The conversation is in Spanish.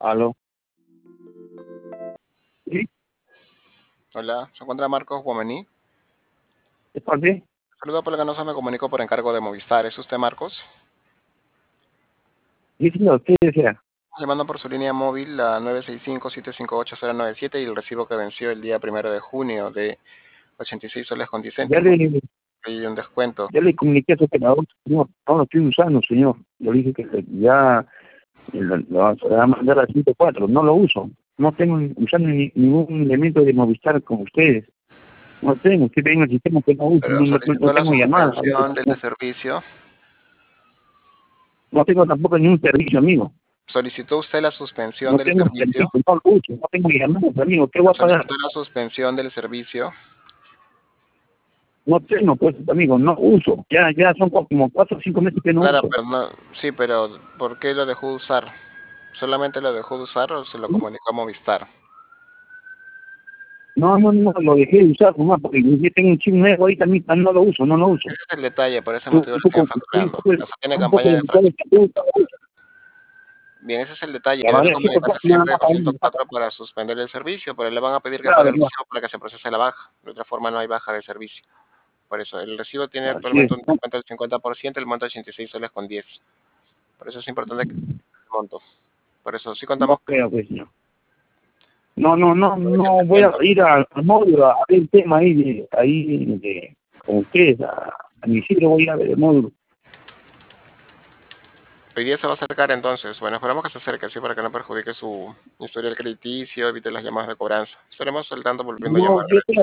Aló. Sí, Hola, se encuentra Marcos Guamaní. ¿es parte? Saludo por la que no se me comunicó por encargo de Movistar. ¿Es usted Marcos? Sí, señor, ¿qué desea? Llamando por su línea móvil la 965-758-097 y el recibo que venció el día 1 de junio de 86 soles con 10 Ya le, céntimos. Hay un descuento. ya le comuniqué a su operador, señor. No lo estoy usando, señor. Yo le dije que ya se va a mandar a 104. No lo uso. No tengo usando ningún elemento de Movistar con ustedes. No tengo. Estoy teniendo el sistema que no uso. Pero No solicitó la tengo llamadas. suspensión del servicio. No tengo tampoco ningún servicio, amigo. ¿Solicitó usted la suspensión No del tengo servicio? servicio. No lo uso. No tengo llamadas, amigo. ¿Qué voy Pero a pagar? solicitó la suspensión del servicio. No tengo, pues, amigo. No uso. Ya son como 4 o 5 meses que no Claro, uso. pero no, sí, pero ¿por qué lo dejó de usar? ¿Solamente lo dejó de usar o se lo comunicó a Movistar? No, lo dejé de usar nomás porque yo tengo un chip nuevo ahí también, no lo uso, no lo uso. Ese es el detalle, por ese Estoy motivo un lo siguen poco, facturando. O sea, tiene campaña de delicado de salud. fraccionamiento. Bien, ese es el detalle. La Debe verdad, comunicarse nada siempre más con ahí, ¿no? 104 para suspender el servicio, pero le van a pedir que pague Claro, el no, recibo para que se procese la baja. De otra forma, no hay baja de servicio. Por eso, el recibo tiene así es, actualmente un ¿no? descuento del 50%, el monto de 86 soles con 10. Por eso es importante que el monto. Por eso, sí No contamos creo que señor. con ese No voy a descuento. ir al módulo a ver el tema con ustedes, a mi sitio voy a ver el módulo. Hoy día se va a acercar entonces. Bueno, esperamos que se acerque, así para que no perjudique su historial crediticio, evite las llamadas de cobranza. Estaremos al tanto volviendo a No, llamar. yo